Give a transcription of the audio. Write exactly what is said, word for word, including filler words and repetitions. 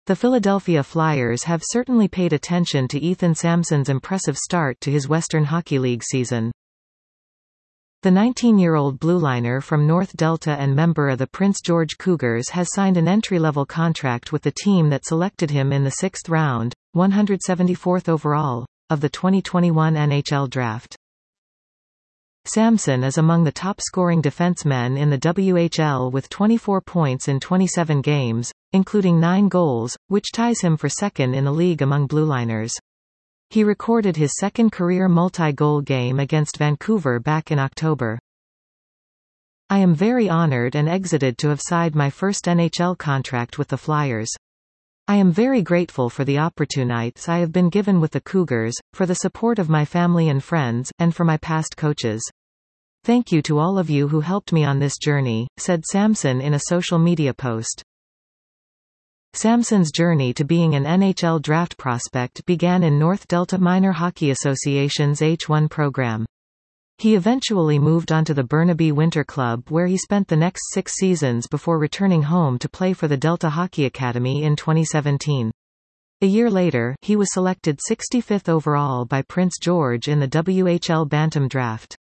The Philadelphia Flyers have certainly paid attention to Ethan Samson's impressive start to his Western Hockey League season. The nineteen-year-old blueliner from North Delta and member of the Prince George Cougars has signed an entry-level contract with the team that selected him in the sixth round, one hundred seventy-fourth overall, of the twenty twenty-one N H L Draft. Samson is among the top-scoring defensemen in the W H L with twenty-four points in twenty-seven games, including nine goals, which ties him for second in the league among blueliners. He recorded his second career multi-goal game against Vancouver back in October. I am very honored and excited to have signed my first N H L contract with the Flyers. I am very grateful for the opportunities I have been given with the Cougars, for the support of my family and friends, and for my past coaches. Thank you to all of you who helped me on this journey, said Samson in a social media post. Samson's journey to being an N H L draft prospect began in North Delta Minor Hockey Association's H one program. He eventually moved on to the Burnaby Winter Club where he spent the next six seasons before returning home to play for the Delta Hockey Academy in twenty seventeen. A year later, he was selected sixty-fifth overall by Prince George in the W H L Bantam Draft.